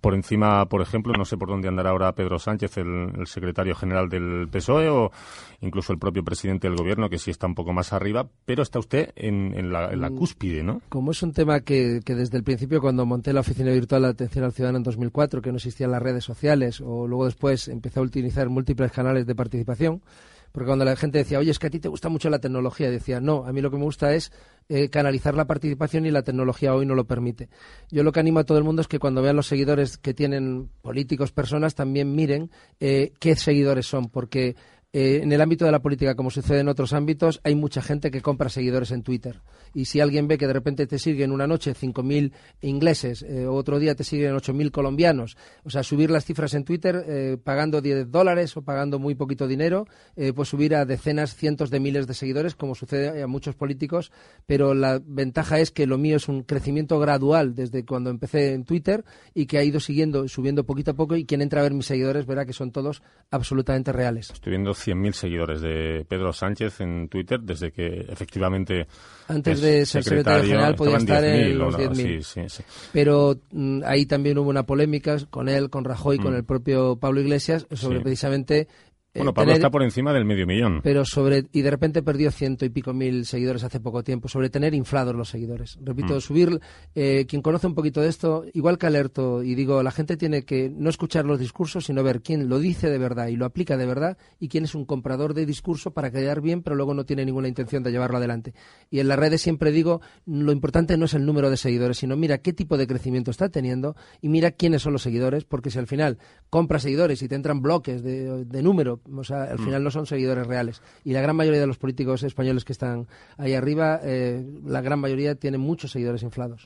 por encima, por ejemplo, no sé por dónde andará ahora Pedro Sánchez, el secretario general del PSOE, o incluso el propio presidente del gobierno, que sí está un poco más arriba, pero está usted en la cúspide, ¿no? Como es un tema que desde el principio, cuando monté la Oficina Virtual de Atención al Ciudadano en 2004, que no existían las redes sociales, o luego después empecé a utilizar múltiples canales de participación, porque cuando la gente decía, oye, es que a ti te gusta mucho la tecnología, decía, no, a mí lo que me gusta es canalizar la participación, y la tecnología hoy no lo permite. Yo lo que animo a todo el mundo es que cuando vean los seguidores que tienen políticos, personas, también miren qué seguidores son, porque en el ámbito de la política, como sucede en otros ámbitos, hay mucha gente que compra seguidores en Twitter. Y si alguien ve que de repente te siguen una noche 5.000 ingleses, otro día te siguen 8.000 colombianos, o sea, subir las cifras en Twitter pagando $10 o pagando muy poquito dinero, pues subir a decenas, cientos de miles de seguidores, como sucede a muchos políticos, pero la ventaja es que lo mío es un crecimiento gradual desde cuando empecé en Twitter, y que ha ido subiendo poquito a poco, y quien entra a ver mis seguidores verá que son todos absolutamente reales. Estoy viendo 100.000 seguidores de Pedro Sánchez en Twitter desde que efectivamente antes de ser secretario general podía estar en los 10.000. Sí. Pero ahí también hubo una polémica con él, con Rajoy, con el propio Pablo Iglesias sobre precisamente... Bueno, Pablo está por encima del 500.000. Pero y de repente perdió 100 y pico mil seguidores hace poco tiempo, sobre tener inflados los seguidores. Repito, subir, quien conoce un poquito de esto, igual que alerto, y digo, la gente tiene que no escuchar los discursos, sino ver quién lo dice de verdad y lo aplica de verdad, y quién es un comprador de discurso para quedar bien, pero luego no tiene ninguna intención de llevarlo adelante. Y en las redes siempre digo, lo importante no es el número de seguidores, sino mira qué tipo de crecimiento está teniendo, y mira quiénes son los seguidores, porque si al final compras seguidores y te entran bloques de número, o sea, al final no son seguidores reales. Y la gran mayoría de los políticos españoles que están ahí arriba, la gran mayoría tienen muchos seguidores inflados.